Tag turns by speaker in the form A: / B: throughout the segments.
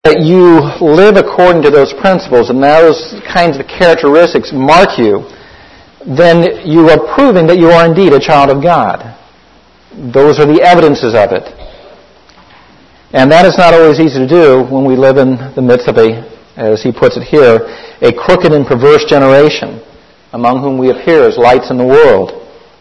A: that you live according to those principles and those kinds of characteristics mark you, then you are proving that you are indeed a child of God. Those are the evidences of it. And that is not always easy to do when we live in the midst of as he puts it here, a crooked and perverse generation, among whom we appear as lights in the world.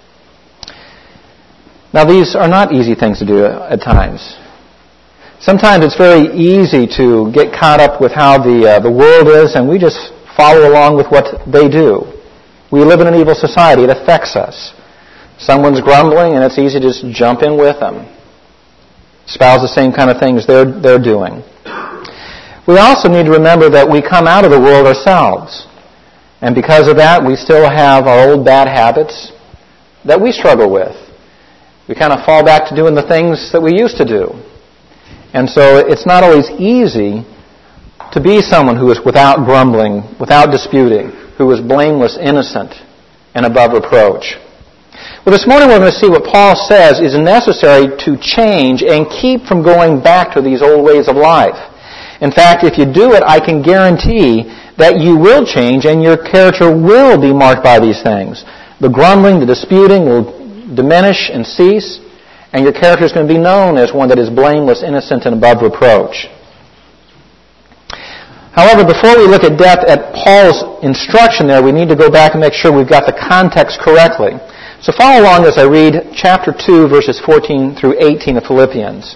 A: Now, these are not easy things to do at times. Sometimes it's very easy to get caught up with how the world is, and we just follow along with what they do. We live in an evil society. It affects us. Someone's grumbling, and it's easy to just jump in with them. Espouse the same kind of things they're doing. We also need to remember that we come out of the world ourselves. And because of that, we still have our old bad habits that we struggle with. We kind of fall back to doing the things that we used to do. And so it's not always easy to be someone who is without grumbling, without disputing, who is blameless, innocent, and above reproach. Well, this morning we're going to see what Paul says is necessary to change and keep from going back to these old ways of life. In fact, if you do it, I can guarantee that you will change and your character will be marked by these things. The grumbling, the disputing will diminish and cease, and your character is going to be known as one that is blameless, innocent, and above reproach. However, before we look at depth at Paul's instruction there, we need to go back and make sure we've got the context correctly. So follow along as I read chapter 2, verses 14 through 18 of Philippians.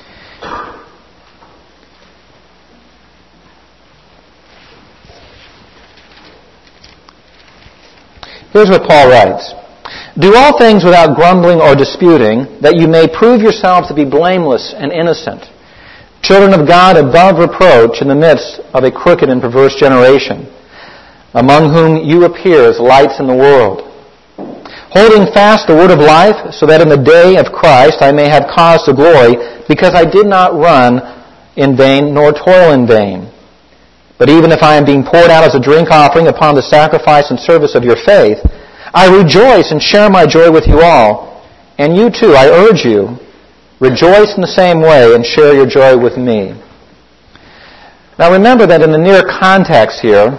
A: Here's what Paul writes. Do all things without grumbling or disputing, that you may prove yourselves to be blameless and innocent, children of God above reproach in the midst of a crooked and perverse generation, among whom you appear as lights in the world, holding fast the word of life, so that in the day of Christ I may have cause to glory, because I did not run in vain nor toil in vain. But even if I am being poured out as a drink offering upon the sacrifice and service of your faith, I rejoice and share my joy with you all. And you too, I urge you, rejoice in the same way and share your joy with me. Now remember that in the near context here,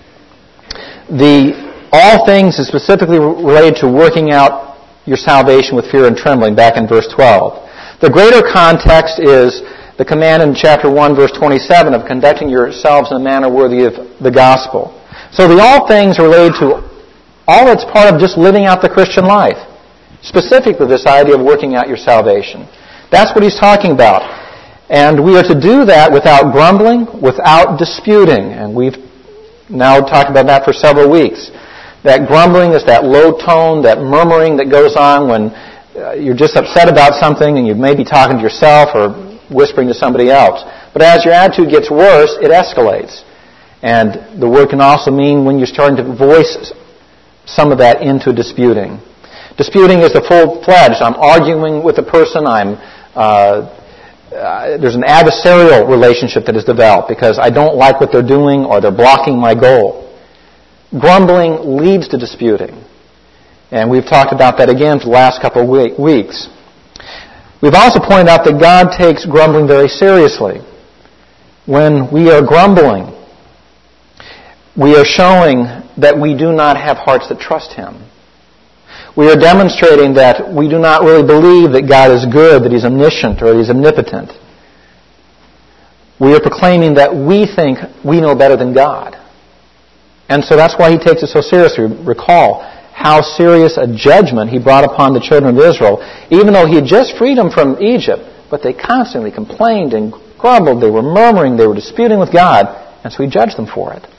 A: all things is specifically related to working out your salvation with fear and trembling, back in verse 12. The greater context is the command in chapter 1, verse 27 of conducting yourselves in a manner worthy of the gospel. So the all things are related to all that's part of just living out the Christian life. Specifically this idea of working out your salvation. That's what he's talking about. And we are to do that without grumbling, without disputing. And we've now talked about that for several weeks. That grumbling is that low tone, that murmuring that goes on when you're just upset about something and you may be talking to yourself or whispering to somebody else. But as your attitude gets worse, it escalates. And the word can also mean when you're starting to voice some of that into disputing. Disputing is the full-fledged. I'm arguing with a person. There's an adversarial relationship that is developed because I don't like what they're doing or they're blocking my goal. Grumbling leads to disputing. And we've talked about that again for the last couple of weeks. We've also pointed out that God takes grumbling very seriously. When we are grumbling, we are showing that we do not have hearts that trust Him. We are demonstrating that we do not really believe that God is good, that He's omniscient, or He's omnipotent. We are proclaiming that we think we know better than God. And so that's why He takes it so seriously. Recall how serious a judgment He brought upon the children of Israel, even though He had just freed them from Egypt, but they constantly complained and grumbled, they were murmuring, they were disputing with God, and so He judged them for it.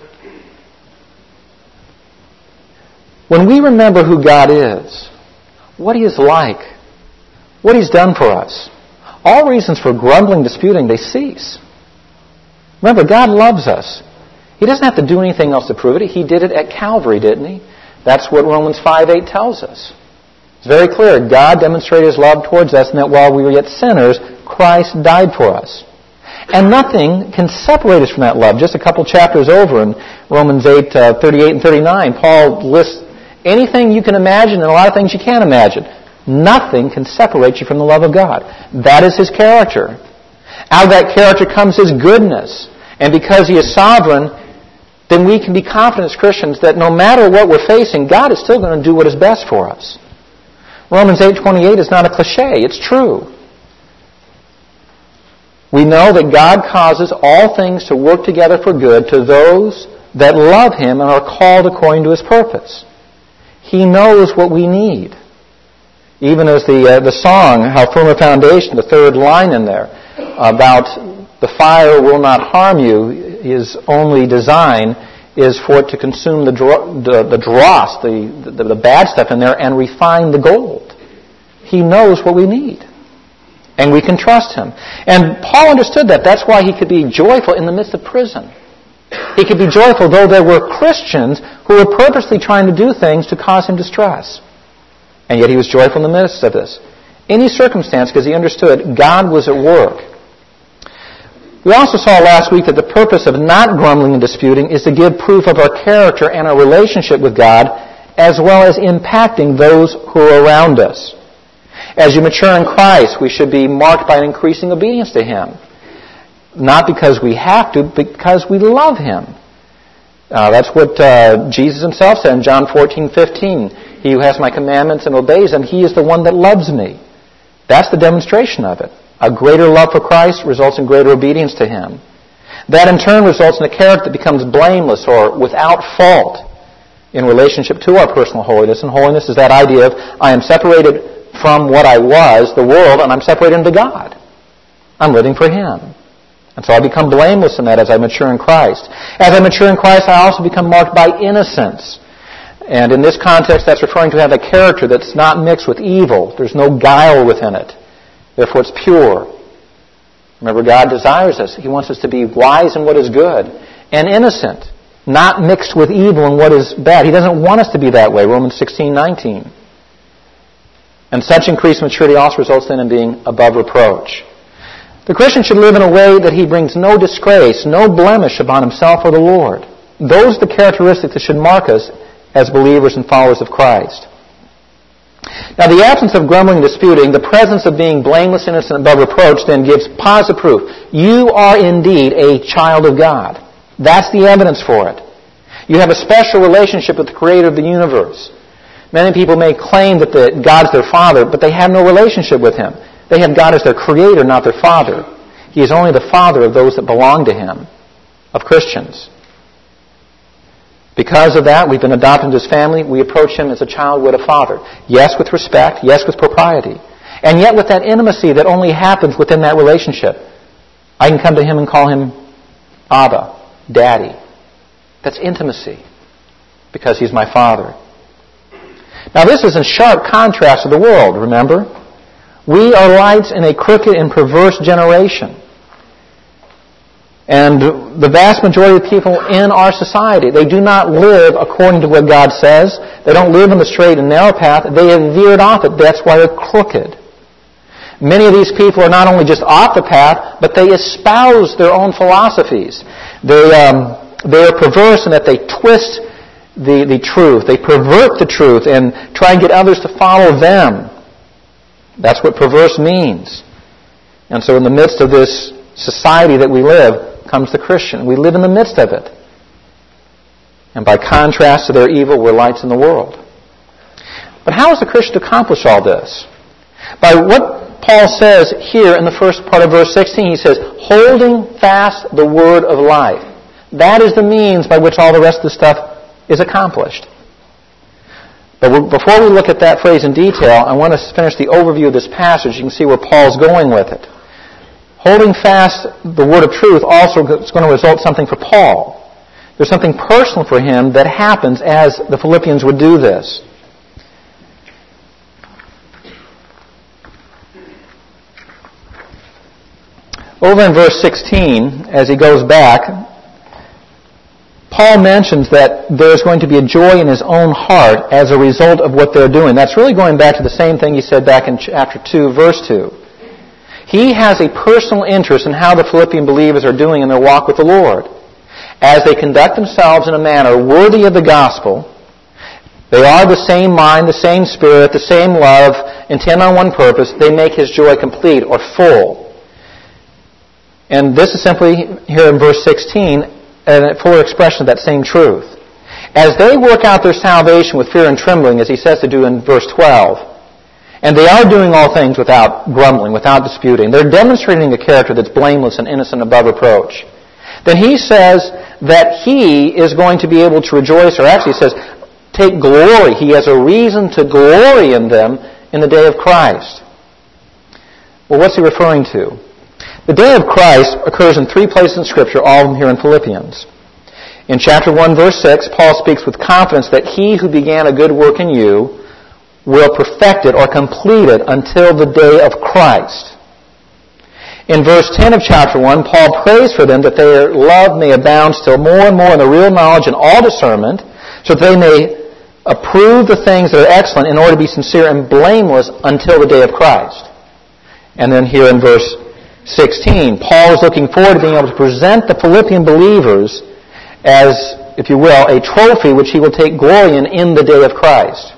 A: When we remember who God is, what He is like, what He's done for us, all reasons for grumbling, disputing, they cease. Remember, God loves us. He doesn't have to do anything else to prove it. He did it at Calvary, didn't He? That's what Romans 5:8 tells us. It's very clear. God demonstrated His love towards us, and that while we were yet sinners, Christ died for us. And nothing can separate us from that love. Just a couple chapters over in Romans 8:38 and 39, Paul lists anything you can imagine and a lot of things you can't imagine. Nothing can separate you from the love of God. That is His character. Out of that character comes His goodness. And because He is sovereign, then we can be confident as Christians that no matter what we're facing, God is still going to do what is best for us. Romans 8:28 is not a cliche. It's true. We know that God causes all things to work together for good to those that love Him and are called according to His purpose. He knows what we need. Even as the song, How Firm a Foundation, the third line in there, about the fire will not harm you, His only design is for it to consume the dross, the bad stuff in there, and refine the gold. He knows what we need. And we can trust Him. And Paul understood that. That's why he could be joyful in the midst of prison. He could be joyful though there were Christians who were purposely trying to do things to cause him distress. And yet he was joyful in the midst of this. Any circumstance, because he understood God was at work. We also saw last week that the purpose of not grumbling and disputing is to give proof of our character and our relationship with God, as well as impacting those who are around us. As you mature in Christ, we should be marked by an increasing obedience to Him. Not because we have to, but because we love Him. That's what Jesus Himself said in John 14:15. He who has my commandments and obeys them, he is the one that loves me. That's the demonstration of it. A greater love for Christ results in greater obedience to Him. That in turn results in a character that becomes blameless or without fault in relationship to our personal holiness. And holiness is that idea of I am separated from what I was, the world, and I'm separated into God. I'm living for Him. And so I become blameless in that as I mature in Christ. As I mature in Christ, I also become marked by innocence. And in this context, that's referring to have a character that's not mixed with evil. There's no guile within it. Therefore, it's pure. Remember, God desires us. He wants us to be wise in what is good and innocent, not mixed with evil and what is bad. He doesn't want us to be that way, Romans 16:19. And such increased maturity also results then in being above reproach. The Christian should live in a way that he brings no disgrace, no blemish upon himself or the Lord. Those are the characteristics that should mark us as believers and followers of Christ. Now, the absence of grumbling and disputing, the presence of being blameless, innocent, above reproach, then gives positive proof. You are indeed a child of God. That's the evidence for it. You have a special relationship with the Creator of the universe. Many people may claim that God's their Father, but they have no relationship with Him. They have God as their Creator, not their Father. He is only the Father of those that belong to Him, of Christians. Because of that, we've been adopted into His family. We approach Him as a child would a father. Yes, with respect. Yes, with propriety. And yet with that intimacy that only happens within that relationship. I can come to Him and call Him Abba, Daddy. That's intimacy. Because He's my Father. Now this is in sharp contrast to the world, remember? We are lights in a crooked and perverse generation. And the vast majority of people in our society, they do not live according to what God says. They don't live on the straight and narrow path. They have veered off it. That's why they're crooked. Many of these people are not only just off the path, but they espouse their own philosophies. They are perverse in that they twist the truth. They pervert the truth and try and get others to follow them. That's what perverse means. And so in the midst of this society that we live comes the Christian. We live in the midst of it. And by contrast to their evil, we're lights in the world. But how is the Christian to accomplish all this? By what Paul says here in the first part of verse 16, he says, holding fast the word of life. That is the means by which all the rest of the stuff is accomplished. But before we look at that phrase in detail, I want to finish the overview of this passage. You can see where Paul's going with it. Holding fast the word of truth also is going to result in something for Paul. There's something personal for him that happens as the Philippians would do this. Over in verse 16, as he goes back, Paul mentions that there's going to be a joy in his own heart as a result of what they're doing. That's really going back to the same thing he said back in chapter 2, verse 2. He has a personal interest in how the Philippian believers are doing in their walk with the Lord. As they conduct themselves in a manner worthy of the gospel, they are the same mind, the same spirit, the same love, intent on one purpose, they make his joy complete or full. And this is simply, here in verse 16, a fuller expression of that same truth. As they work out their salvation with fear and trembling, as he says to do in verse 12, and they are doing all things without grumbling, without disputing, they're demonstrating a character that's blameless and innocent above reproach, then he says that he is going to be able to rejoice, or actually he says, take glory. He has a reason to glory in them in the day of Christ. Well, what's he referring to? The day of Christ occurs in 3 places in Scripture, all of them here in Philippians. In chapter 1, verse 6, Paul speaks with confidence that he who began a good work in you will perfect it or complete it until the day of Christ. In verse 10 of chapter 1, Paul prays for them that their love may abound still more and more in the real knowledge and all discernment, so that they may approve the things that are excellent in order to be sincere and blameless until the day of Christ. And then here in verse 16, Paul is looking forward to being able to present the Philippian believers as, if you will, a trophy which he will take glory in the day of Christ.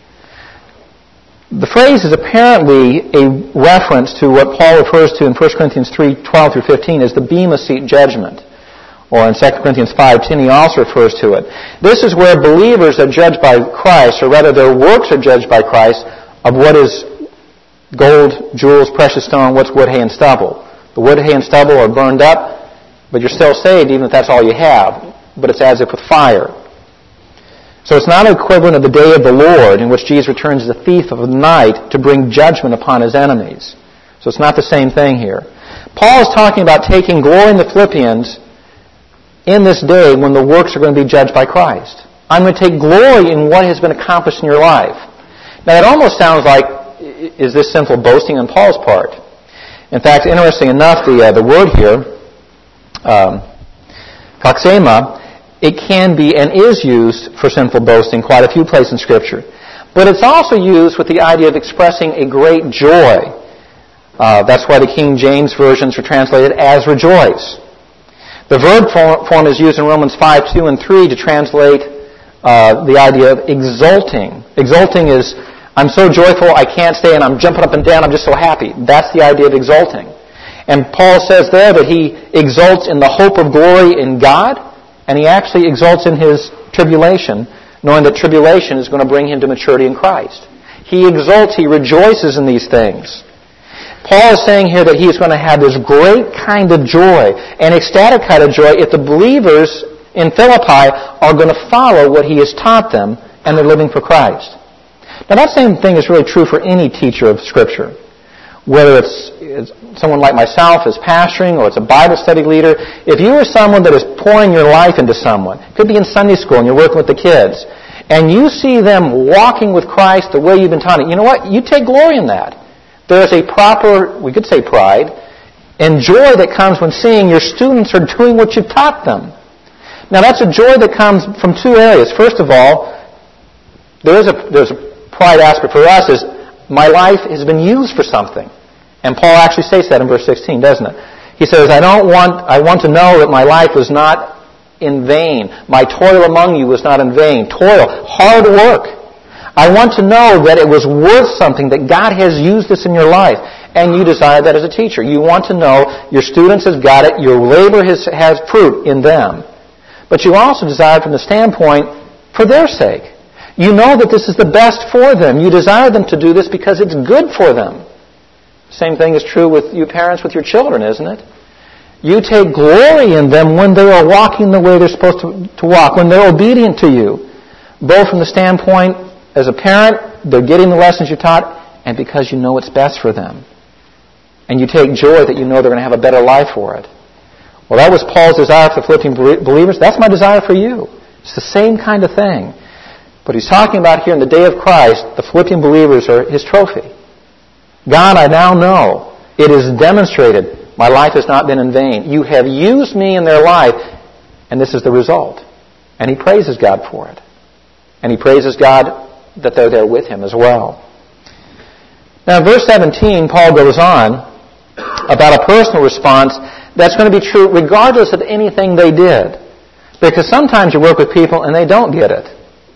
A: The phrase is apparently a reference to what Paul refers to in 1 Corinthians 3:12 through 15 as the Bema Seat judgment. Or in 2 Corinthians 5:10 he also refers to it. This is where believers are judged by Christ, or rather their works are judged by Christ, of what is gold, jewels, precious stone, what's wood, hay, and stubble. The wood, hay, and stubble are burned up, but you're still saved even if that's all you have. But it's as if with fire. So it's not an equivalent of the day of the Lord in which Jesus returns as a thief of the night to bring judgment upon his enemies. So it's not the same thing here. Paul is talking about taking glory in the Philippians in this day when the works are going to be judged by Christ. I'm going to take glory in what has been accomplished in your life. Now it almost sounds like, is this sinful boasting on Paul's part? In fact, interesting enough, the word here, kaksema, it can be and is used for sinful boasting quite a few places in Scripture. But it's also used with the idea of expressing a great joy. That's why the King James versions are translated as rejoice. The verb form is used in Romans 5:2 and 3 to translate the idea of exulting. Exulting is, I'm so joyful I can't stay and I'm jumping up and down, I'm just so happy. That's the idea of exulting. And Paul says there that he exults in the hope of glory in God, and he actually exults in his tribulation, knowing that tribulation is going to bring him to maturity in Christ. He exults, he rejoices in these things. Paul is saying here that he is going to have this great kind of joy, an ecstatic kind of joy, if the believers in Philippi are going to follow what he has taught them and they're living for Christ. Now that same thing is really true for any teacher of Scripture. Whether it's someone like myself as pastoring or it's a Bible study leader, if you are someone that is pouring your life into someone, it could be in Sunday school and you're working with the kids, and you see them walking with Christ the way you've been taught it, you know what? You take glory in that. There is a proper, we could say pride, and joy that comes when seeing your students are doing what you've taught them. Now that's a joy that comes from 2 areas. First of all, there's a pride aspect for us is my life has been used for something. And Paul actually says that in verse 16, doesn't it? He says, I want to know that my life was not in vain. My toil among you was not in vain. Toil, hard work. I want to know that it was worth something, that God has used this in your life. And you desire that as a teacher. You want to know your students has got it, your labor has fruit in them. But you also desire from the standpoint for their sake. You know that this is the best for them. You desire them to do this because it's good for them. Same thing is true with you parents with your children, isn't it? You take glory in them when they are walking the way they're supposed to walk, when they're obedient to you. Both from the standpoint, as a parent, they're getting the lessons you taught, and because you know it's best for them. And you take joy that you know they're going to have a better life for it. Well, that was Paul's desire for the Philippian believers. That's my desire for you. It's the same kind of thing. But he's talking about here in the day of Christ, the Philippian believers are his trophy. God, I now know it is demonstrated my life has not been in vain. You have used me in their life, and this is the result. And he praises God for it. And he praises God that they're there with him as well. Now, in verse 17, Paul goes on about a personal response that's going to be true regardless of anything they did. Because sometimes you work with people and they don't get it.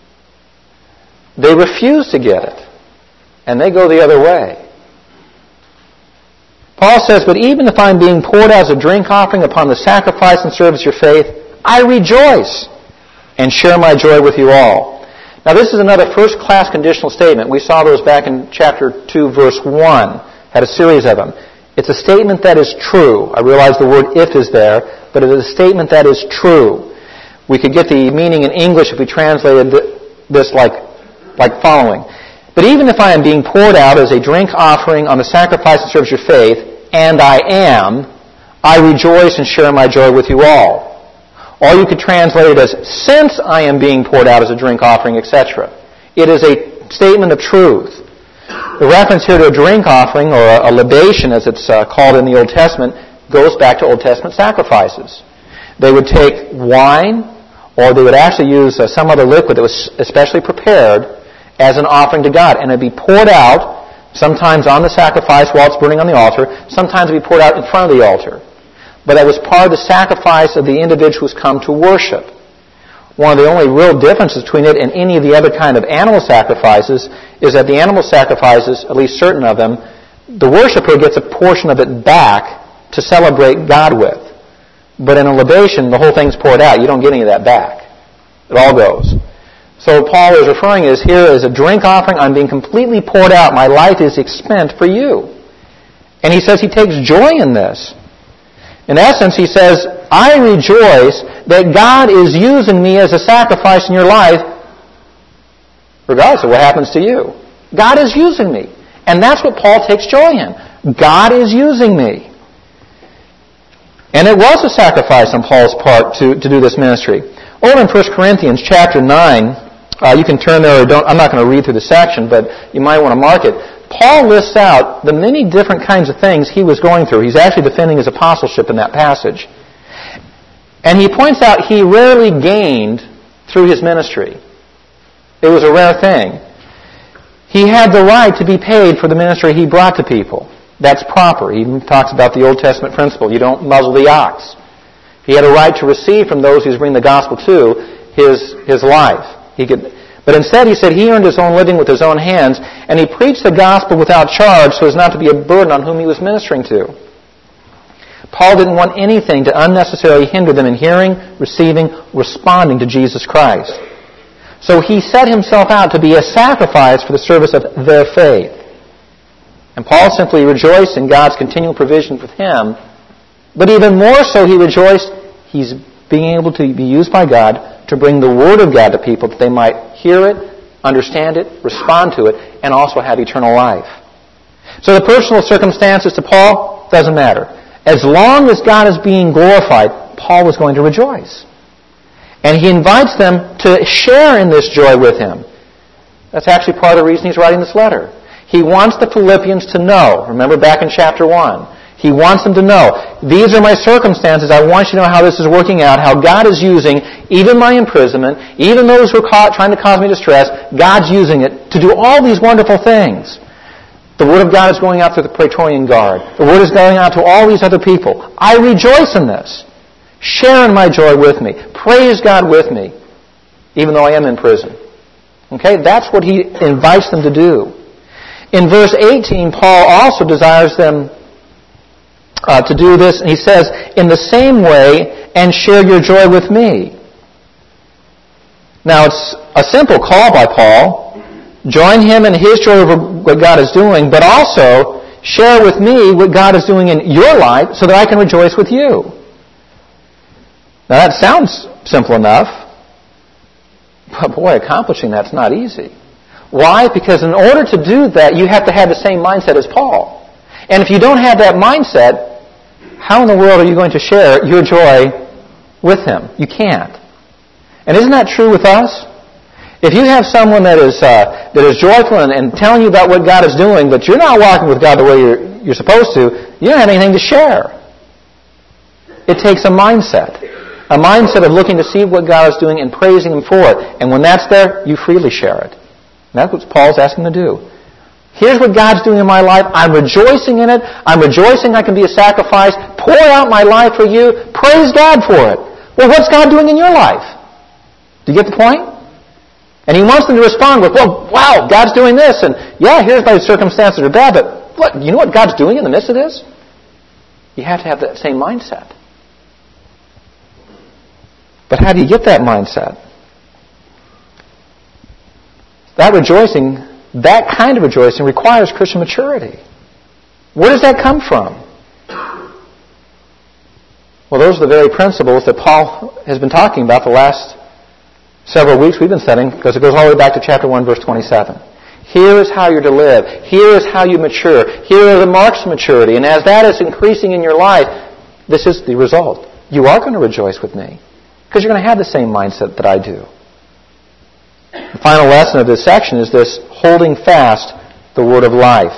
A: They refuse to get it. And they go the other way. Paul says, but even if I'm being poured out as a drink offering upon the sacrifice and service of your faith, I rejoice and share my joy with you all. Now this is another first-class conditional statement. We saw those back in chapter 2, verse 1. Had a series of them. It's a statement that is true. I realize the word if is there, but it is a statement that is true. We could get the meaning in English if we translated this like following. But even if I am being poured out as a drink offering on the sacrifice and service of your faith, and I am, I rejoice and share my joy with you all. Or you could translate it as, since I am being poured out as a drink offering, etc. It is a statement of truth. The reference here to a drink offering, or a libation as it's called in the Old Testament, goes back to Old Testament sacrifices. They would take wine, or they would actually use some other liquid that was especially prepared as an offering to God. And it would be poured out, sometimes on the sacrifice while it's burning on the altar, sometimes it would be poured out in front of the altar. But that was part of the sacrifice of the individual who's come to worship. One of the only real differences between it and any of the other kind of animal sacrifices is that the animal sacrifices, at least certain of them, the worshiper gets a portion of it back to celebrate God with. But in a libation, the whole thing's poured out. You don't get any of that back. It all goes. So Paul is referring is here as a drink offering. I'm being completely poured out. My life is expent for you. And he says he takes joy in this. In essence, he says, I rejoice that God is using me as a sacrifice in your life, regardless of what happens to you. God is using me. And that's what Paul takes joy in. God is using me. And it was a sacrifice on Paul's part to do this ministry. Over in 1 Corinthians chapter 9, you can turn there, I'm not going to read through the section, but you might want to mark it. Paul lists out the many different kinds of things he was going through. He's actually defending his apostleship in that passage. And he points out he rarely gained through his ministry. It was a rare thing. He had the right to be paid for the ministry he brought to people. That's proper. He even talks about the Old Testament principle. You don't muzzle the ox. He had a right to receive from those he was bringing the gospel to his life. But instead, he said he earned his own living with his own hands, and he preached the gospel without charge so as not to be a burden on whom he was ministering to. Paul didn't want anything to unnecessarily hinder them in hearing, receiving, responding to Jesus Christ. So he set himself out to be a sacrifice for the service of their faith. And Paul simply rejoiced in God's continual provision for him, but even more so he rejoiced he's being able to be used by God to bring the Word of God to people that they might hear it, understand it, respond to it, and also have eternal life. So the personal circumstances to Paul doesn't matter. As long as God is being glorified, Paul was going to rejoice. And he invites them to share in this joy with him. That's actually part of the reason he's writing this letter. He wants the Philippians to know. Remember back in chapter 1. He wants them to know, these are my circumstances. I want you to know how this is working out, how God is using even my imprisonment, even those who are trying to cause me distress. God's using it to do all these wonderful things. The Word of God is going out through the Praetorian Guard. The Word is going out to all these other people. I rejoice in this. Share in my joy with me. Praise God with me, even though I am in prison. Okay, that's what he invites them to do. In verse 18, Paul also desires them to do this, and he says, in the same way, and share your joy with me. Now, it's a simple call by Paul. Join him in his joy over what God is doing, but also share with me what God is doing in your life so that I can rejoice with you. Now, that sounds simple enough, but boy, accomplishing that's not easy. Why? Because in order to do that, you have to have the same mindset as Paul. And if you don't have that mindset, how in the world are you going to share your joy with him? You can't. And isn't that true with us? If you have someone that is joyful and telling you about what God is doing, but you're not walking with God the way you're supposed to, you don't have anything to share. It takes a mindset of looking to see what God is doing and praising Him for it. And when that's there, you freely share it. And that's what Paul's asking them to do. Here's what God's doing in my life. I'm rejoicing in it. I'm rejoicing I can be a sacrifice. Pour out my life for you. Praise God for it. Well, what's God doing in your life? Do you get the point? And he wants them to respond with, well, wow, God's doing this. And yeah, here's my circumstances are bad, but what? You know what God's doing in the midst of this? You have to have that same mindset. But how do you get that mindset? That rejoicing, that kind of rejoicing requires Christian maturity. Where does that come from? Well, those are the very principles that Paul has been talking about the last several weeks we've been studying, because it goes all the way back to chapter 1, verse 27. Here is how you're to live. Here is how you mature. Here are the marks of maturity. And as that is increasing in your life, this is the result. You are going to rejoice with me, because you're going to have the same mindset that I do. The final lesson of this section is this: holding fast the word of life.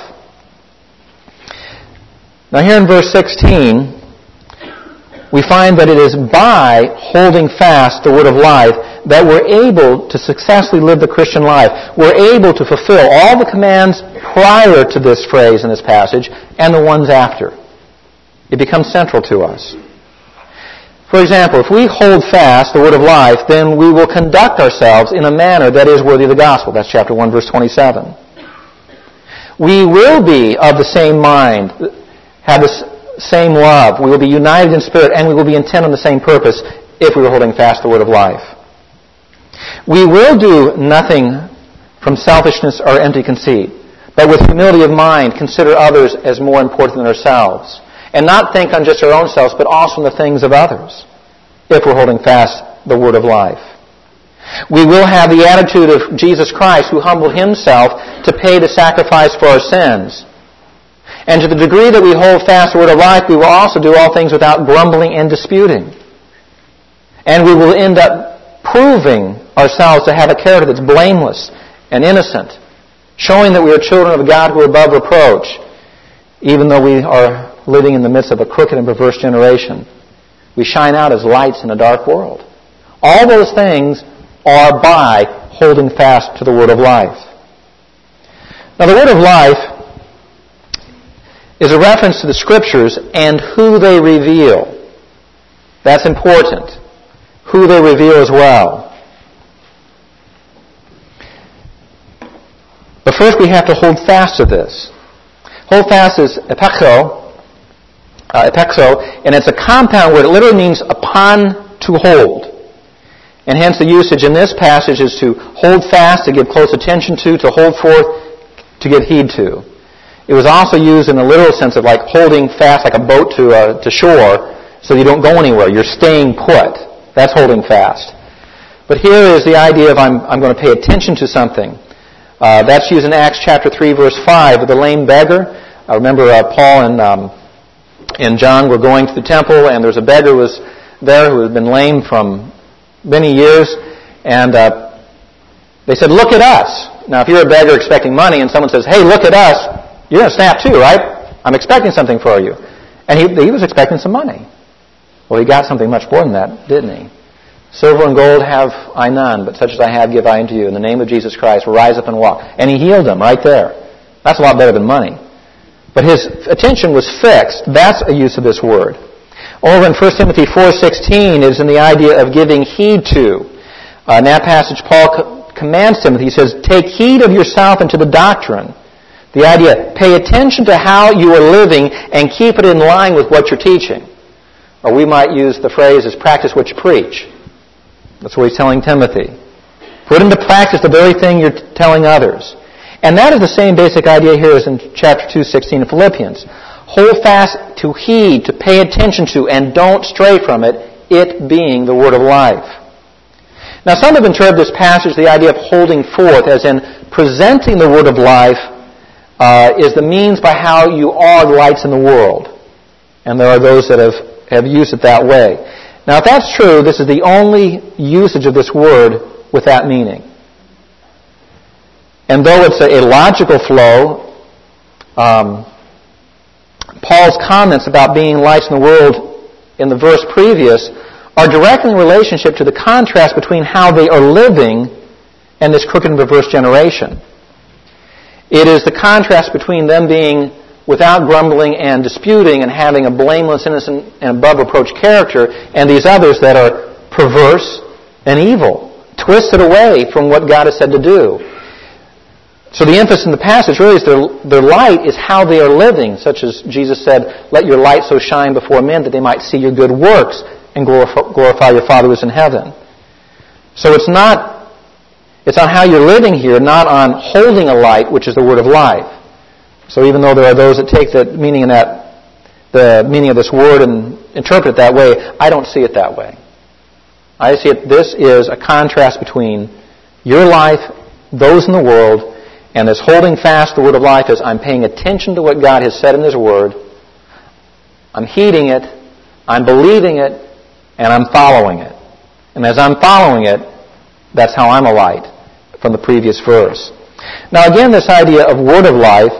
A: Now here in verse 16, we find that it is by holding fast the word of life that we're able to successfully live the Christian life. We're able to fulfill all the commands prior to this phrase in this passage and the ones after. It becomes central to us. For example, if we hold fast the word of life, then we will conduct ourselves in a manner that is worthy of the gospel. That's chapter 1, verse 27. We will be of the same mind, have the same love. We will be united in spirit, and we will be intent on the same purpose if we are holding fast the word of life. We will do nothing from selfishness or empty conceit, but with humility of mind consider others as more important than ourselves, and not think on just our own selves, but also on the things of others, if we're holding fast the word of life. We will have the attitude of Jesus Christ, who humbled himself to pay the sacrifice for our sins. And to the degree that we hold fast the word of life, we will also do all things without grumbling and disputing. And we will end up proving ourselves to have a character that's blameless and innocent, showing that we are children of God who are above reproach, even though we are living in the midst of a crooked and perverse generation. We shine out as lights in a dark world. All those things are by holding fast to the word of life. Now, the word of life is a reference to the Scriptures and who they reveal. That's important. Who they reveal as well. But first we have to hold fast to this. Hold fast is epexo, and it's a compound word. It literally means upon to hold. And hence the usage in this passage is to hold fast, to give close attention to hold forth, to give heed to. It was also used in the literal sense of like holding fast like a boat to shore so you don't go anywhere. You're staying put. That's holding fast. But here is the idea of I'm going to pay attention to something. That's used in Acts chapter 3, verse 5 with the lame beggar. I remember Paul and John were going to the temple, and there's a beggar who was there who had been lame from many years, and they said, "Look at us." Now, if you're a beggar expecting money and someone says, "Hey, look at us," you're going to snap too, right? I'm expecting something for you. And he was expecting some money. Well, he got something much more than that, didn't he? "Silver and gold have I none, but such as I have give I unto you. In the name of Jesus Christ, rise up and walk." And he healed him right there. That's a lot better than money. But his attention was fixed. That's a use of this word. Over in 1 Timothy 4:16 is in the idea of giving heed to. In that passage, Paul commands Timothy, he says, "Take heed of yourself and to the doctrine." The idea, pay attention to how you are living and keep it in line with what you're teaching. Or we might use the phrase as practice what you preach. That's what he's telling Timothy. Put into practice the very thing you're telling others. And that is the same basic idea here as in chapter 2:16 of Philippians. Hold fast to heed, to pay attention to, and don't stray from it, it being the word of life. Now some have interpreted this passage, the idea of holding forth, as in presenting the word of life is the means by how you are lights in the world. And there are those that have used it that way. Now if that's true, this is the only usage of this word with that meaning. And though it's a logical flow, Paul's comments about being lights in the world in the verse previous are directly in relationship to the contrast between how they are living and this crooked and perverse generation. It is the contrast between them being without grumbling and disputing and having a blameless, innocent, and above reproach character, and these others that are perverse and evil, twisted away from what God has said to do. So the emphasis in the passage really is their light is how they are living, such as Jesus said, let your light so shine before men that they might see your good works and glorify your Father who is in heaven. So it's on how you're living here, not on holding a light, which is the word of life. So even though there are those that take the meaning of this word and interpret it that way, I don't see it that way. I see it, this is a contrast between your life, those in the world, and this holding fast the word of life is I'm paying attention to what God has said in His word, I'm heeding it, I'm believing it, and I'm following it. And as I'm following it, that's how I'm a light from the previous verse. Now again, this idea of word of life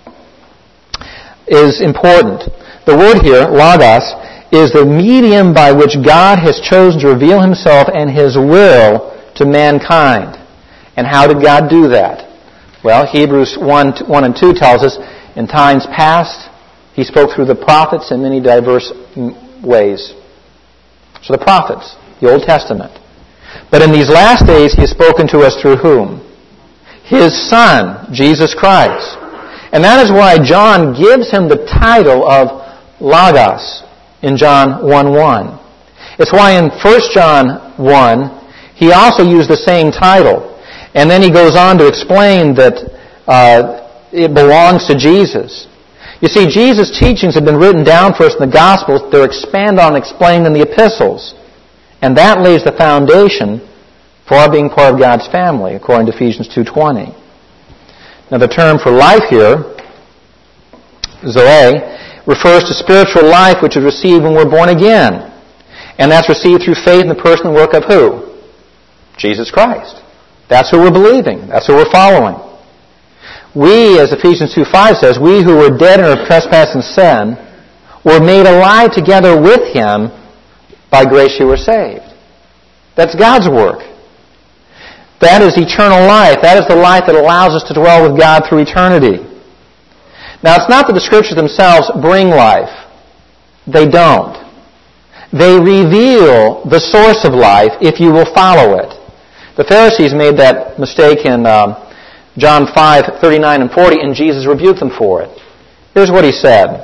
A: is important. The word here, logos, is the medium by which God has chosen to reveal Himself and His will to mankind. And how did God do that? Well, Hebrews 1 and 2 tells us, in times past, He spoke through the prophets in many diverse ways. So the prophets, the Old Testament. But in these last days, He has spoken to us through whom? His Son, Jesus Christ. And that is why John gives Him the title of Logos in John 1:1. It's why in 1 John 1, he also used the same title. And then he goes on to explain that it belongs to Jesus. You see, Jesus' teachings have been written down for us in the Gospels. They're expanded on and explained in the epistles. And that lays the foundation for our being part of God's family, according to Ephesians 2:20. Now the term for life here, Zoe, refers to spiritual life which is received when we're born again. And that's received through faith in the person and work of who? Jesus Christ. That's who we're believing. That's who we're following. We, as Ephesians 2:5 says, we who were dead in our trespass and sin were made alive together with Him. By grace you were saved. That's God's work. That is eternal life. That is the life that allows us to dwell with God through eternity. Now, it's not that the Scriptures themselves bring life. They don't. They reveal the source of life if you will follow it. The Pharisees made that mistake in John 5:39 and 40, and Jesus rebuked them for it. Here's what He said.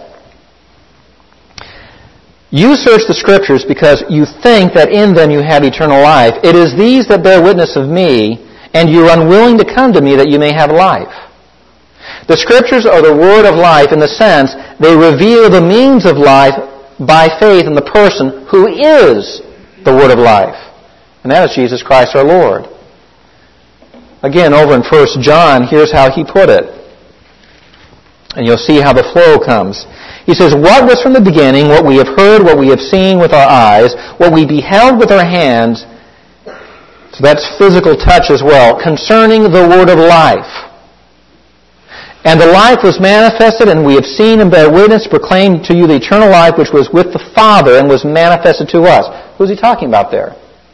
A: You search the Scriptures because you think that in them you have eternal life. It is these that bear witness of me, and you are unwilling to come to me that you may have life. The Scriptures are the word of life in the sense they reveal the means of life by faith in the person who is the word of life. And that is Jesus Christ our Lord. Again, over in 1 John, here's how he put it. And you'll see how the flow comes. He says, what was from the beginning, what we have heard, what we have seen with our eyes, what we beheld with our hands, so that's physical touch as well, concerning the word of life. And the life was manifested, and we have seen and bear witness, proclaimed to you the eternal life which was with the Father and was manifested to us. Who's he talking about there?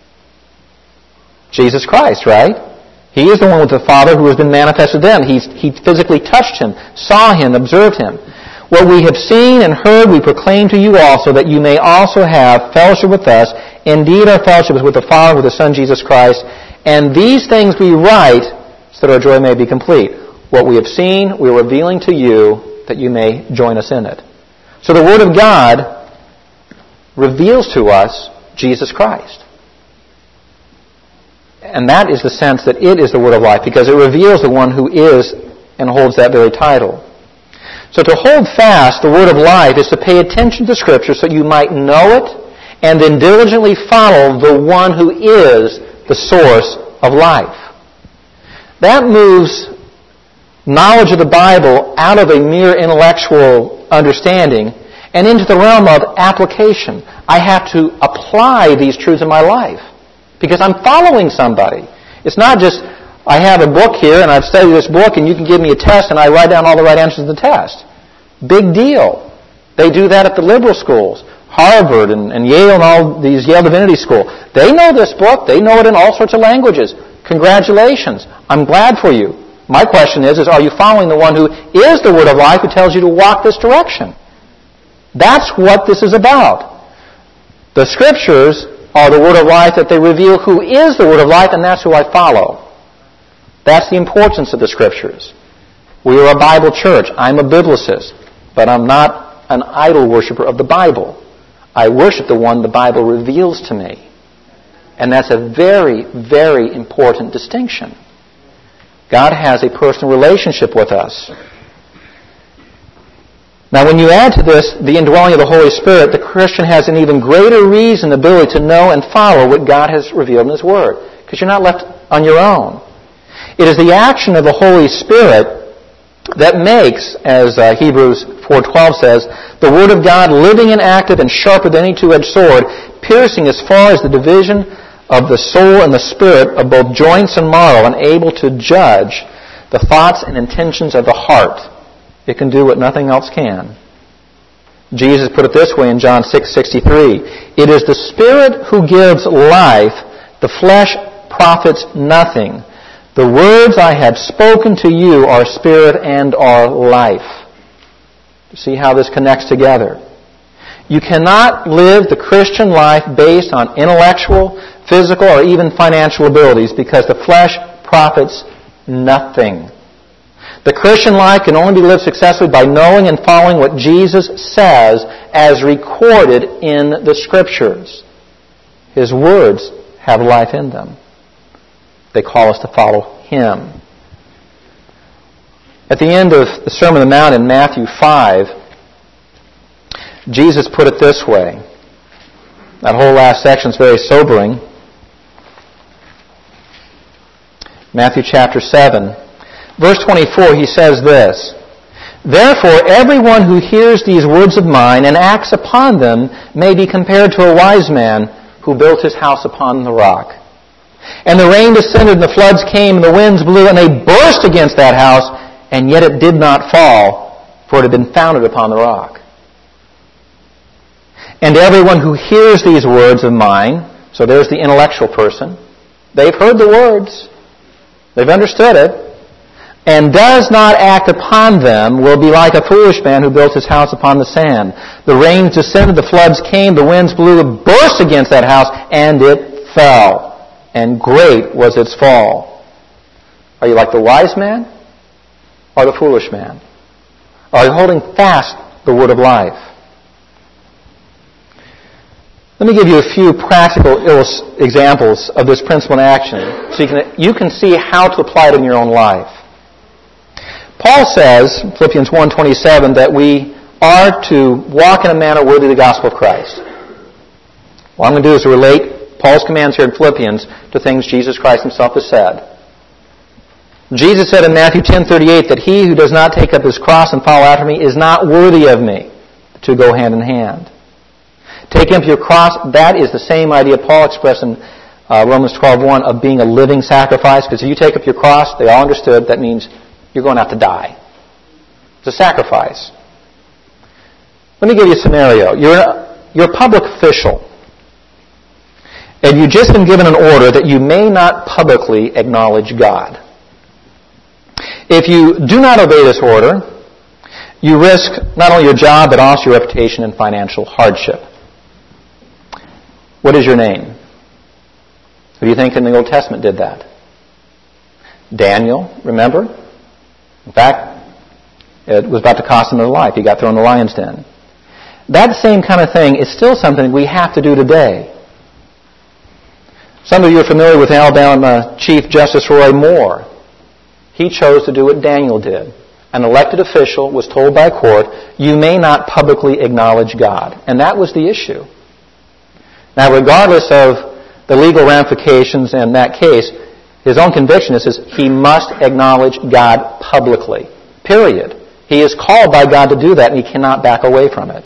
A: Jesus Christ, right? He is the one with the Father who has been manifested to them. He physically touched Him, saw Him, observed Him. What we have seen and heard we proclaim to you also, that you may also have fellowship with us. Indeed, our fellowship is with the Father, with the Son, Jesus Christ. And these things we write, so that our joy may be complete. What we have seen, we are revealing to you, that you may join us in it. So the Word of God reveals to us Jesus Christ. And that is the sense that it is the Word of life, because it reveals the one who is and holds that very title. So to hold fast the Word of life is to pay attention to Scripture so you might know it and then diligently follow the one who is the source of life. That moves knowledge of the Bible out of a mere intellectual understanding and into the realm of application. I have to apply these truths in my life because I'm following somebody. It's not just, I have a book here and I've studied this book and you can give me a test and I write down all the right answers to the test. Big deal. They do that at the liberal schools. Harvard and Yale and all these Yale Divinity School. They know this book. They know it in all sorts of languages. Congratulations. I'm glad for you. My question is are you following the one who is the Word of life who tells you to walk this direction? That's what this is about. The Scriptures are the Word of life that they reveal who is the Word of life, and that's who I follow. That's the importance of the Scriptures. We are a Bible church. I'm a biblicist, but I'm not an idol worshiper of the Bible. I worship the one the Bible reveals to me. And that's a very, very important distinction. God has a personal relationship with us. Now, when you add to this the indwelling of the Holy Spirit, the Christian has an even greater reason, ability to know and follow what God has revealed in His Word, because you're not left on your own. It is the action of the Holy Spirit that makes, as Hebrews 4:12 says, the Word of God living and active and sharper than any two-edged sword, piercing as far as the division of the soul and the spirit, of both joints and marrow, and able to judge the thoughts and intentions of the heart. It can do what nothing else can. Jesus put it this way in John 6:63. It is the Spirit who gives life. The flesh profits nothing. The words I have spoken to you are spirit and are life. See how this connects together. You cannot live the Christian life based on intellectual, physical, or even financial abilities, because the flesh profits nothing. The Christian life can only be lived successfully by knowing and following what Jesus says as recorded in the Scriptures. His words have life in them. They call us to follow Him. At the end of the Sermon on the Mount in Matthew 5, Jesus put it this way. That whole last section is very sobering. Matthew chapter 7. Verse 24, He says this, Therefore everyone who hears these words of mine and acts upon them may be compared to a wise man who built his house upon the rock. And the rain descended, and the floods came, and the winds blew, and they burst against that house, and yet it did not fall, for it had been founded upon the rock. And everyone who hears these words of mine, so there's the intellectual person, they've heard the words, they've understood it, and does not act upon them will be like a foolish man who built his house upon the sand. The rains descended, the floods came, the winds blew, burst against that house, and it fell. And great was its fall. Are you like the wise man or the foolish man? Are you holding fast the word of life? Let me give you a few practical examples of this principle in action so you can see how to apply it in your own life. Paul says, Philippians 1:27, that we are to walk in a manner worthy of the gospel of Christ. What I'm going to do is relate Paul's commands here in Philippians to things Jesus Christ Himself has said. Jesus said in Matthew 10:38 that he who does not take up his cross and follow after me is not worthy of me. The two go hand in hand. Taking up your cross, that is the same idea Paul expressed in Romans 12:1 of being a living sacrifice. Because if you take up your cross, they all understood, that means you're going to have to die. It's a sacrifice. Let me give you a scenario. You're a public official. And you've just been given an order that you may not publicly acknowledge God. If you do not obey this order, you risk not only your job, but also your reputation and financial hardship. What is your name? Who do you think in the Old Testament did that? Daniel, remember? In fact, it was about to cost him his life. He got thrown in the lion's den. That same kind of thing is still something we have to do today. Some of you are familiar with Alabama Chief Justice Roy Moore. He chose to do what Daniel did. An elected official was told by a court, you may not publicly acknowledge God. And that was the issue. Now, regardless of the legal ramifications in that case, his own conviction is he must acknowledge God publicly. Period. He is called by God to do that, and he cannot back away from it.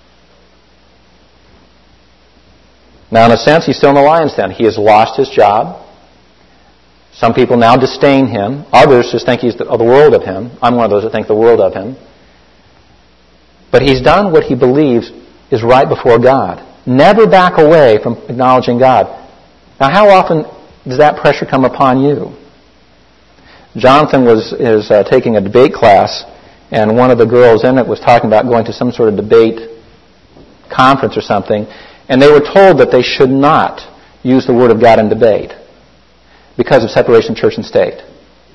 A: Now, in a sense, he's still in the lion's den. He has lost his job. Some people now disdain him. Others just think he's the world of him. I'm one of those that think the world of him. But he's done what he believes is right before God. Never back away from acknowledging God. Now, how often does that pressure come upon you? Jonathan is taking a debate class, and one of the girls in it was talking about going to some sort of debate conference or something, and they were told that they should not use the Word of God in debate because of separation of church and state.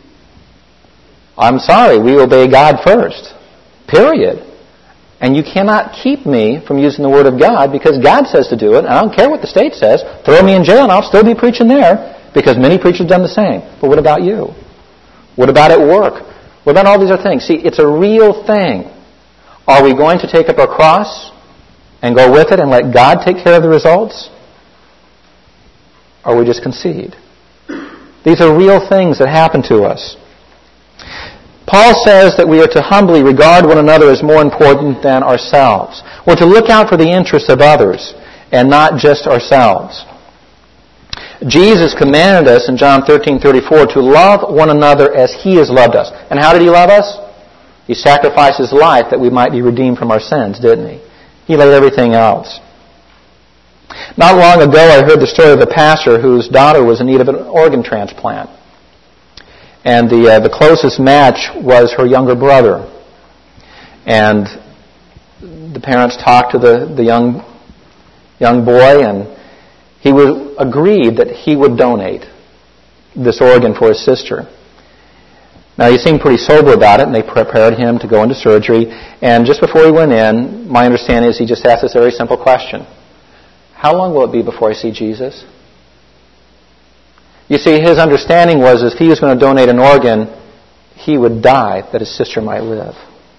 A: I'm sorry, we obey God first. Period. And you cannot keep me from using the Word of God because God says to do it, and I don't care what the state says. Throw me in jail and I'll still be preaching there because many preachers have done the same. But what about you? What about at work? What about all these other things? See, it's a real thing. Are we going to take up our cross and go with it and let God take care of the results? Or we just concede? These are real things that happen to us. Paul says that we are to humbly regard one another as more important than ourselves. We're to look out for the interests of others and not just ourselves. Jesus commanded us in John 13:34 to love one another as He has loved us. And how did He love us? He sacrificed His life that we might be redeemed from our sins, didn't He? He laid everything else. Not long ago, I heard the story of a pastor whose daughter was in need of an organ transplant. And the closest match was her younger brother. And the parents talked to the young boy, and he agreed that he would donate this organ for his sister. Now, he seemed pretty sober about it, and they prepared him to go into surgery. And just before he went in, my understanding is he just asked this very simple question. How long will it be before I see Jesus? You see, his understanding was if he was going to donate an organ, he would die that his sister might live.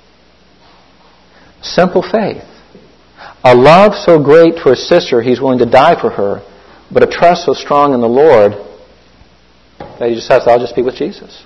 A: Simple faith. A love so great for his sister, he's willing to die for her, but a trust so strong in the Lord that he just says, I'll just be with Jesus.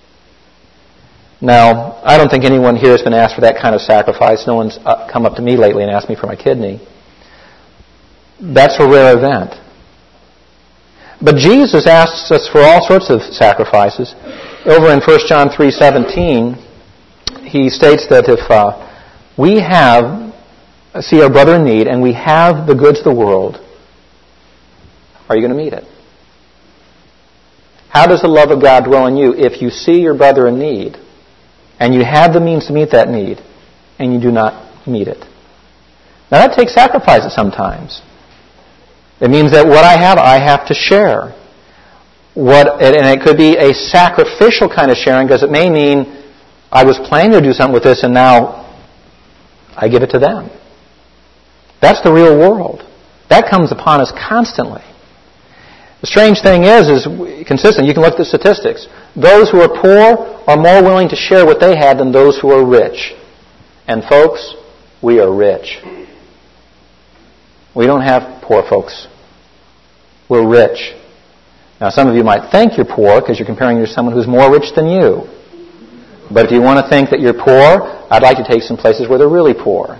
A: Now, I don't think anyone here has been asked for that kind of sacrifice. No one's come up to me lately and asked me for my kidney. That's a rare event. But Jesus asks us for all sorts of sacrifices. Over in 1 John 3:17, he states that if we see our brother in need and we have the goods of the world, are you going to meet it? How does the love of God dwell in you if you see your brother in need and you have the means to meet that need and you do not meet it? Now that takes sacrifices sometimes. It means that what I have to share. And it could be a sacrificial kind of sharing because it may mean I was planning to do something with this and now I give it to them. That's the real world. That comes upon us constantly. The strange thing is consistent. You can look at the statistics. Those who are poor are more willing to share what they have than those who are rich. And folks, we are rich. We don't have poor folks. We're rich. Now, some of you might think you're poor because you're comparing you to someone who's more rich than you. But if you want to think that you're poor, I'd like to take some places where they're really poor.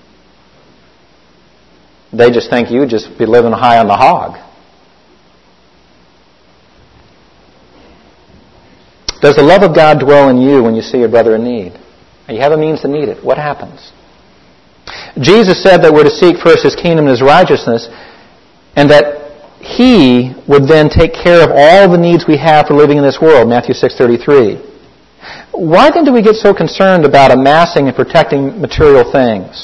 A: They just think you just be living high on the hog. Does the love of God dwell in you when you see your brother in need? And you have a means to meet it. What happens? Jesus said that we're to seek first His kingdom and His righteousness, and that He would then take care of all the needs we have for living in this world, Matthew 6:33. Why then do we get so concerned about amassing and protecting material things?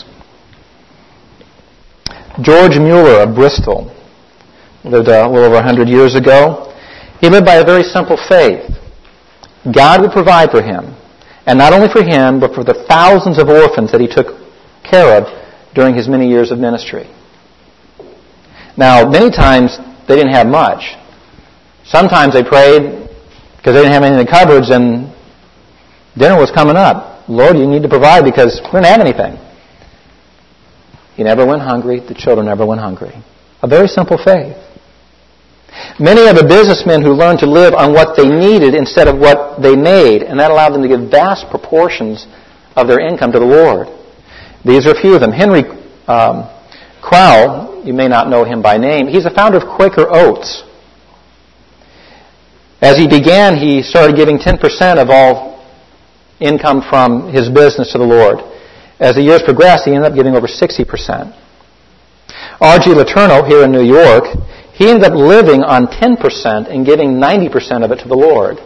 A: George Mueller of Bristol lived a little over 100 years ago. He lived by a very simple faith. God would provide for him, and not only for him, but for the thousands of orphans that he took care of during his many years of ministry. Now, many times they didn't have much. Sometimes they prayed because they didn't have anything in the cupboards and dinner was coming up. Lord, you need to provide because we don't have anything. He never went hungry. The children never went hungry. A very simple faith. Many are the businessmen who learned to live on what they needed instead of what they made, and that allowed them to give vast proportions of their income to the Lord. These are a few of them. Henry Crowell, you may not know him by name, he's the founder of Quaker Oats. As he began, he started giving 10% of all income from his business to the Lord. As the years progressed, he ended up giving over 60%. R.G. Letourneau here in New York, he ended up living on 10% and giving 90% of it to the Lord.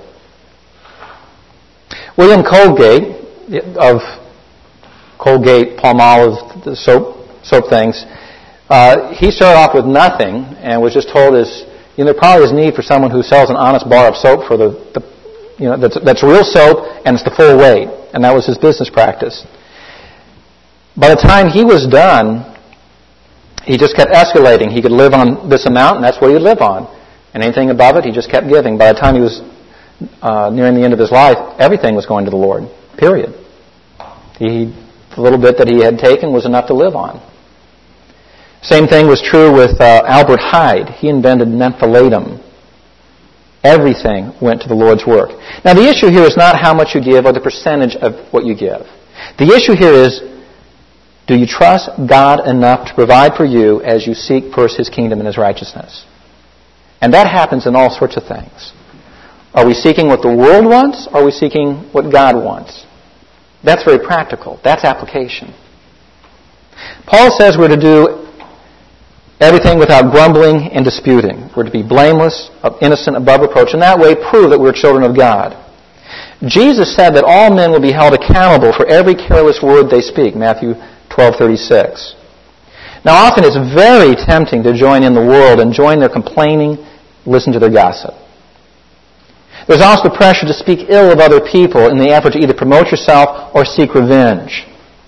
A: William Colgate of Colgate, Palmolive, the soap things, he started off with nothing and was just told there probably is need for someone who sells an honest bar of soap for that's real soap and it's the full weight. And that was his business practice. By the time he was done, he just kept escalating. He could live on this amount, and that's what he would live on. And anything above it, he just kept giving. By the time he was nearing the end of his life, everything was going to the Lord, period. The little bit that he had taken was enough to live on. Same thing was true with Albert Hyde. He invented mentholatum. Everything went to the Lord's work. Now, the issue here is not how much you give or the percentage of what you give. The issue here is, do you trust God enough to provide for you as you seek first His kingdom and His righteousness? And that happens in all sorts of things. Are we seeking what the world wants, or are we seeking what God wants? That's very practical. That's application. Paul says we're to do everything without grumbling and disputing. We're to be blameless, innocent, above reproach, and that way prove that we're children of God. Jesus said that all men will be held accountable for every careless word they speak, Matthew 12:36. Now, often it's very tempting to join in the world and join their complaining, listen to their gossip. There's also the pressure to speak ill of other people in the effort to either promote yourself or seek revenge.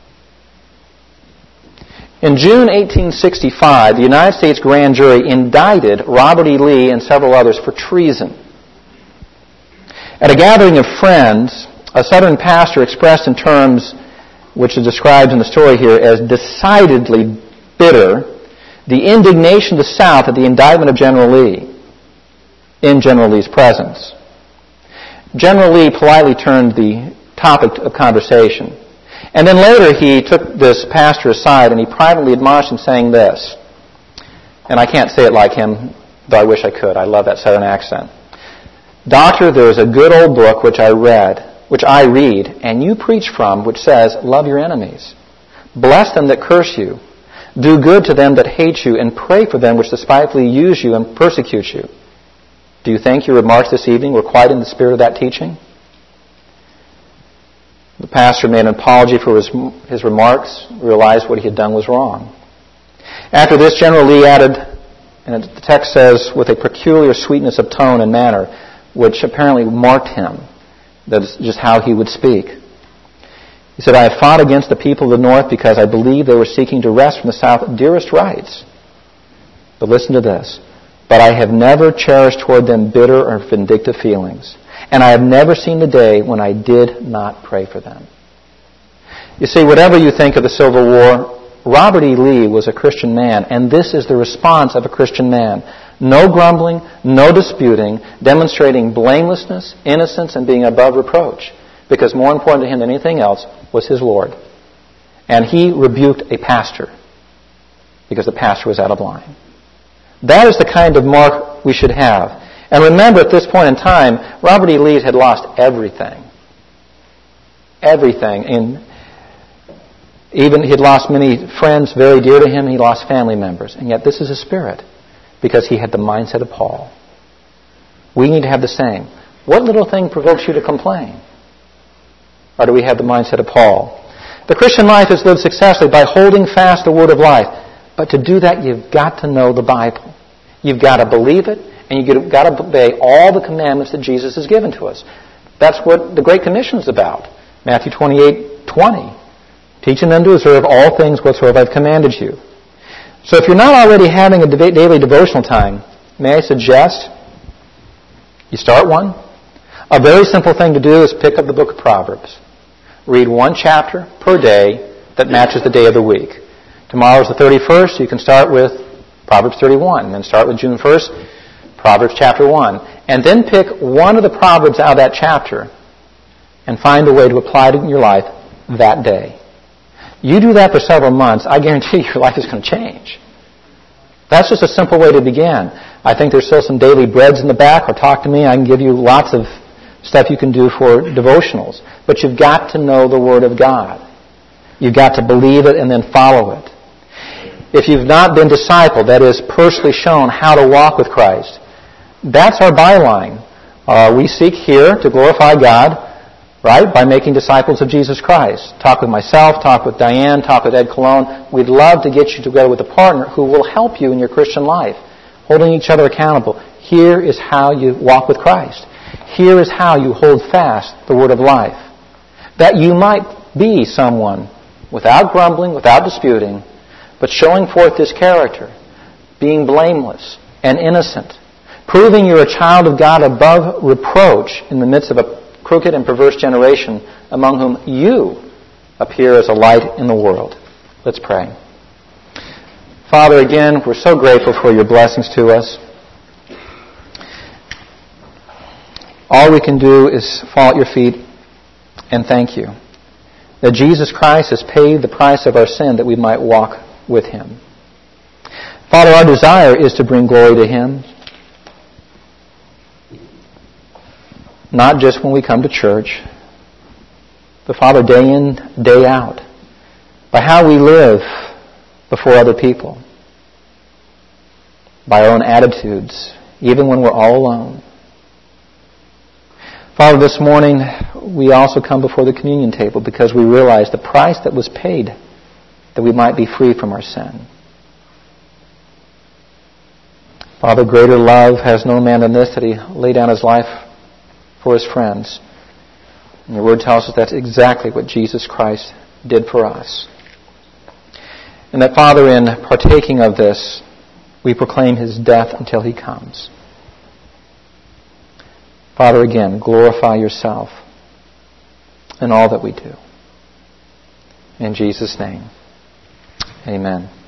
A: In June 1865, the United States grand jury indicted Robert E. Lee and several others for treason. At a gathering of friends, a Southern pastor expressed in terms which is described in the story here as decidedly bitter the indignation of the South at the indictment of General Lee in General Lee's presence. General Lee politely turned the topic of conversation. And then later he took this pastor aside and he privately admonished him saying this, and I can't say it like him, though I wish I could. I love that Southern accent. Doctor, there is a good old book which I read, and you preach from, which says, love your enemies. Bless them that curse you. Do good to them that hate you, and pray for them which despitefully use you and persecute you. Do you think your remarks this evening were quite in the spirit of that teaching? The pastor made an apology for his remarks, realized what he had done was wrong. After this, General Lee added, and the text says, with a peculiar sweetness of tone and manner, which apparently marked him. That's just how he would speak. He said, I have fought against the people of the North because I believe they were seeking to wrest from the South dearest rights. But listen to this. But I have never cherished toward them bitter or vindictive feelings. And I have never seen the day when I did not pray for them. You see, whatever you think of the Civil War, Robert E. Lee was a Christian man, and this is the response of a Christian man. No grumbling, no disputing, demonstrating blamelessness, innocence, and being above reproach. Because more important to him than anything else was his Lord. And he rebuked a pastor because the pastor was out of line. That is the kind of mark we should have. And remember, at this point in time, Robert E. Lee had lost everything. Everything. And even he had lost many friends very dear to him. He lost family members. And yet this is his spirit. Because he had the mindset of Paul. We need to have the same. What little thing provokes you to complain? Or do we have the mindset of Paul? The Christian life is lived successfully by holding fast the word of life. But to do that, you've got to know the Bible. You've got to believe it, and you've got to obey all the commandments that Jesus has given to us. That's what the Great Commission is about. Matthew 28:20. Teaching them to observe all things whatsoever I've commanded you. So if you're not already having a daily devotional time, may I suggest you start one? A very simple thing to do is pick up the book of Proverbs. Read one chapter per day that matches the day of the week. Tomorrow's the 31st, so you can start with Proverbs 31. And then start with June 1st, Proverbs chapter 1. And then pick one of the Proverbs out of that chapter and find a way to apply it in your life that day. You do that for several months, I guarantee your life is going to change. That's just a simple way to begin. I think there's still some daily breads in the back, or talk to me. I can give you lots of stuff you can do for devotionals. But you've got to know the Word of God. You've got to believe it and then follow it. If you've not been discipled, that is, personally shown how to walk with Christ, that's our byline. We seek here to glorify God, right, by making disciples of Jesus Christ. Talk with myself, talk with Diane, talk with Ed Cologne. We'd love to get you together with a partner who will help you in your Christian life, holding each other accountable. Here is how you walk with Christ. here is how you hold fast the word of life, that you might be someone without grumbling, without disputing, but showing forth this character, being blameless and innocent, proving you're a child of God above reproach in the midst of a crooked and perverse generation among whom you appear as a light in the world. Let's pray. Father, again, we're so grateful for your blessings to us. All we can do is fall at your feet and thank you that Jesus Christ has paid the price of our sin that we might walk with Him. Father, our desire is to bring glory to Him, not just when we come to church, but Father, day in, day out, by how we live before other people, by our own attitudes, even when we're all alone. Father, this morning we also come before the communion table because we realize the price that was paid that we might be free from our sin. Father, greater love has no man than this, that He laid down His life for His friends. And your word tells us that's exactly what Jesus Christ did for us. And that, Father, in partaking of this, we proclaim His death until He comes. Father, again, glorify yourself in all that we do. In Jesus' name, amen.